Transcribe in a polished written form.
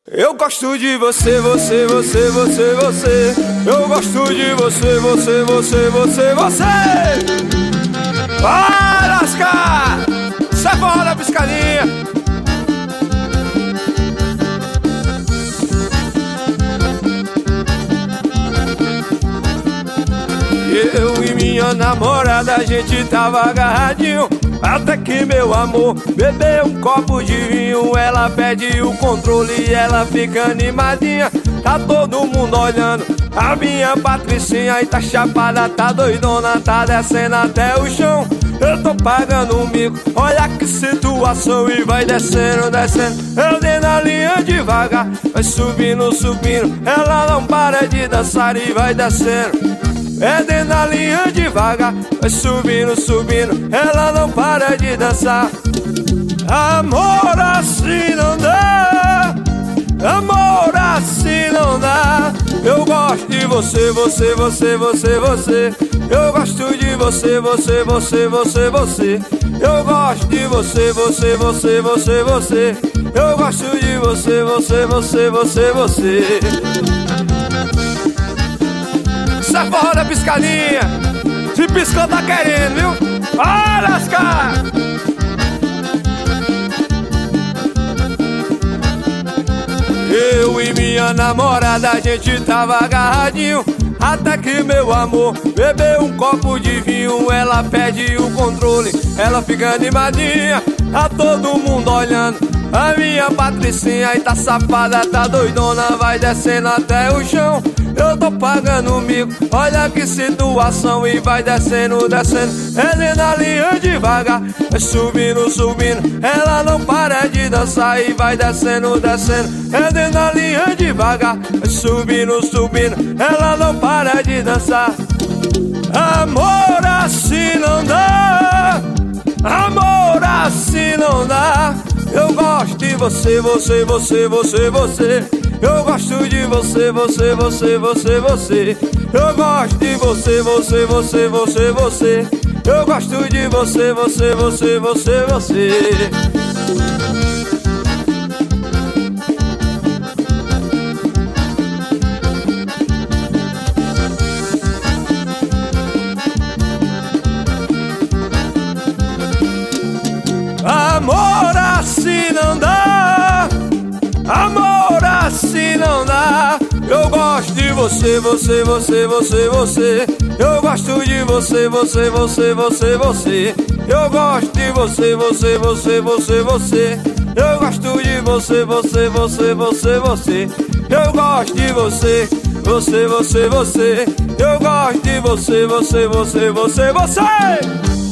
Eu gosto de você, você, você, você, você. Eu gosto de você, você, você, você, você. Vai lascar! Sai fora, piscaninha! Eu e minha namorada, a gente tava agarradinho, até que meu amor bebeu um copo de vinho. Ela pede o controle e ela fica animadinha. Tá todo mundo olhando a minha Patricinha. E tá chapada, tá doidona, tá descendo até o chão. Eu tô pagando um mico, olha que situação. E vai descendo, descendo, eu dei na linha devagar. Vai subindo, subindo, ela não para de dançar e vai descendo. É dentro da linha devagar, vai subindo, subindo, ela não para de dançar. Amor assim não dá, amor assim não dá. Eu gosto de você, você, você, você, você. Eu gosto de você, você, você, você, você. Eu gosto de você, você, você, você, você. Eu gosto de você, você, você, você, você. Sai fora, piscaninha! Se piscou tá querendo, viu? Vai lascar! Eu e minha namorada, a gente tava agarradinho, até que meu amor bebeu um copo de vinho. Ela pede o controle, ela fica animadinha. Tá todo mundo olhando a minha Patricinha. E tá safada, tá doidona, vai descendo até o chão. Eu tô pagando o mico, olha que situação. E vai descendo, descendo, ela na linha devagar. Vai subindo, subindo, ela não para de dançar. E vai descendo, descendo, ela na linha devagar. Vai subindo, subindo, ela não para de dançar. Amor assim não dá, amor assim não dá. Eu gosto de você, você, você, você, você. Eu gosto de você, você, você, você, você. Eu gosto de você, você, você, você, você. Eu gosto de você, você, você, você, você. Amor assim não dá, amor assim não dá. Eu gosto de você, você, você, você, você. Eu gosto de você, você, você, você, você. Eu gosto de você, você, você, você, você. Eu gosto de você, você, você, você, você. Eu gosto de você, você, você, você. Eu gosto de você, você, você, você, você.